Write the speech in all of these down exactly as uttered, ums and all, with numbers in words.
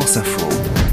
France Info.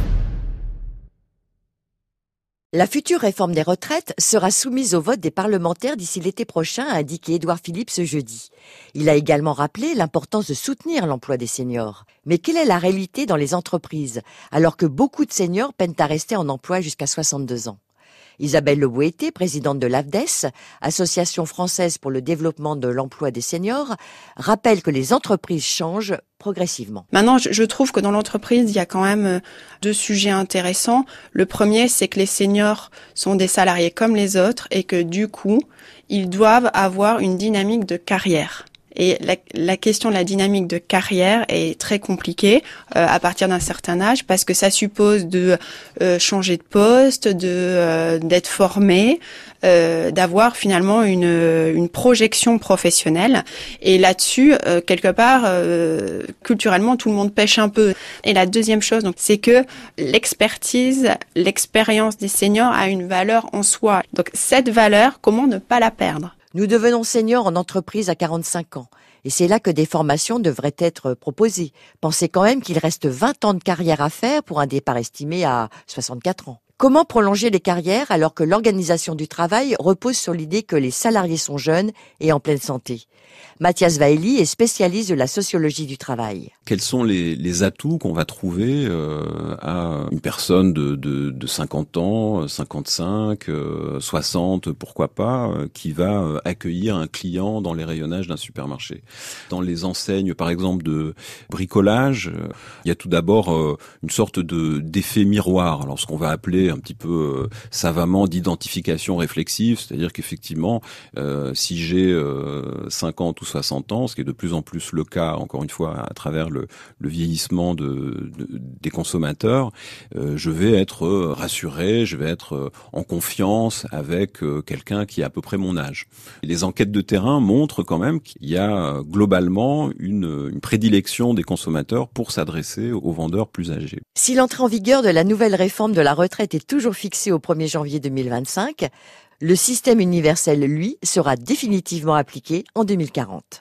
La future réforme des retraites sera soumise au vote des parlementaires d'ici l'été prochain, a indiqué Édouard Philippe ce jeudi. Il a également rappelé l'importance de soutenir l'emploi des seniors. Mais quelle est la réalité dans les entreprises, alors que beaucoup de seniors peinent à rester en emploi jusqu'à soixante-deux ans? Isabelle Le Boëté, présidente de l'A F D E S, Association française pour le développement de l'emploi des seniors, rappelle que les entreprises changent progressivement. Maintenant, je trouve que dans l'entreprise, il y a quand même deux sujets intéressants. Le premier, c'est que les seniors sont des salariés comme les autres et que du coup, ils doivent avoir une dynamique de carrière. Et la, la question de la dynamique de carrière est très compliquée euh, à partir d'un certain âge parce que ça suppose de euh, changer de poste, de euh, d'être formé, euh, d'avoir finalement une une projection professionnelle. Et là-dessus, euh, quelque part, euh, culturellement, tout le monde pêche un peu. Et la deuxième chose, donc, c'est que l'expertise, l'expérience des seniors a une valeur en soi. Donc cette valeur, comment ne pas la perdre ? Nous devenons seniors en entreprise à quarante-cinq ans. Et c'est là que des formations devraient être proposées. Pensez quand même qu'il reste vingt ans de carrière à faire pour un départ estimé à soixante-quatre ans. Comment prolonger les carrières alors que l'organisation du travail repose sur l'idée que les salariés sont jeunes et en pleine santé? Mathias Vaeli est spécialiste de la sociologie du travail. Quels sont les, les atouts qu'on va trouver euh, à une personne de, de, de cinquante ans, cinquante-cinq, euh, soixante, pourquoi pas, euh, qui va euh, accueillir un client dans les rayonnages d'un supermarché? Dans les enseignes, par exemple, de bricolage, euh, il y a tout d'abord euh, une sorte de d'effet miroir, alors ce qu'on va appeler un petit peu euh, savamment d'identification réflexive, c'est-à-dire qu'effectivement, euh, si j'ai euh, cinquante ou soixante ans, ce qui est de plus en plus le cas, encore une fois, à travers le, le vieillissement de, de, des consommateurs, euh, je vais être rassuré, je vais être en confiance avec euh, quelqu'un qui a à peu près mon âge. Et les enquêtes de terrain montrent quand même qu'il y a globalement une, une prédilection des consommateurs pour s'adresser aux vendeurs plus âgés. Si l'entrée en vigueur de la nouvelle réforme de la retraite est toujours fixée au premier janvier deux mille vingt-cinq, le système universel, lui, sera définitivement appliqué en deux mille quarante.